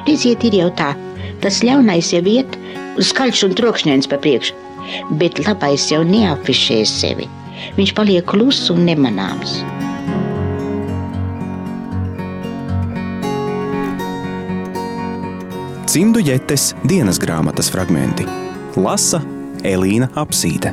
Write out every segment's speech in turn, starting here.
iziet ir jau tā. Tas ļaunais jau iet, skaļš un trokšņains pa priekšu, bet labais jau neafišē sevi. Viņš paliek kluss un nemanāms. Cimdu Jetes dienas grāmatas fragmenti. Lasa Elīna Apsīte.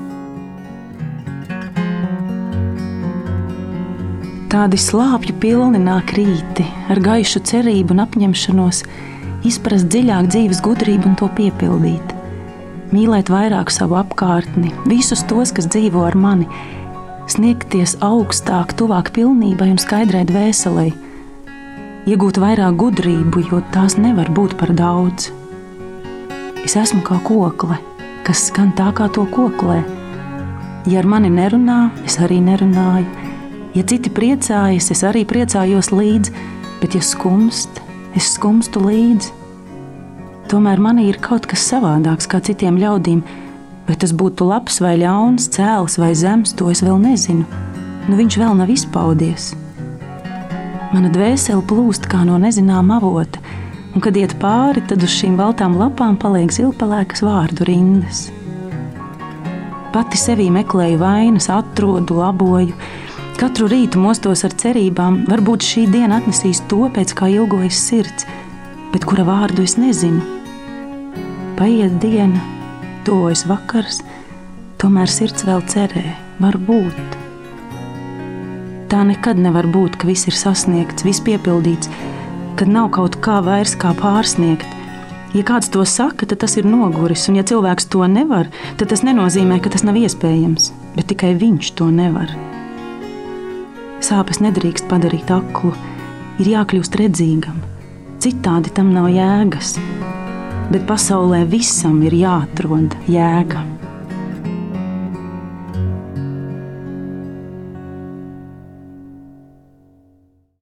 Tādi slāpju pilni nāk rīti, ar gaišu cerību un apņemšanos, izprast dziļāk dzīves gudrību un to piepildīt. Mīlēt vairāk savu apkārtni, visus tos, kas dzīvo ar mani, sniegties augstāk, tuvāk pilnībai un skaidrai dvēselei, iegūt vairāk gudrību, jo tās nevar būt par daudz. Es esmu kā kokle, kas skan tā kā to koklē. Ja ar mani nerunā, es arī nerunāju. Ja citi priecājas, es arī priecājos līdzi, bet ja skumst, es skumstu līdzi. Tomēr manī ir kaut kas savādāks kā citiem ļaudīm, vai tas būtu labs vai ļauns, cēls vai zems, to es vēl nezinu. Viņš vēl nav izpaudies. Mana dvēsele plūst kā no nezināma avota, un kad iet pāri, tad uz šīm baltām lapām paliek zilpelēkas vārdu rindas. Pati sevī meklēju vainas, atrodu, laboju. Katru rītu mostos ar cerībām, varbūt šī diena atnesīs to, pēc kā ilgojas sirds, bet kura vārdu es nezinu. Paiet diena, tuvojas vakars, tomēr sirds vēl cerē, varbūt. Tā nekad nevar būt, ka viss ir sasniegts, viss piepildīts, kad nav kaut kā vairs kā pārsniegt. Ja kāds to saka, tad tas ir noguris, un ja cilvēks to nevar, tad tas nenozīmē, ka tas nav iespējams, bet tikai viņš to nevar. Sāpes nedrīkst padarīt aklu, ir jākļūst redzīgam. Citādi tam nav jēgas, bet pasaulē visam ir jāatrod jēga.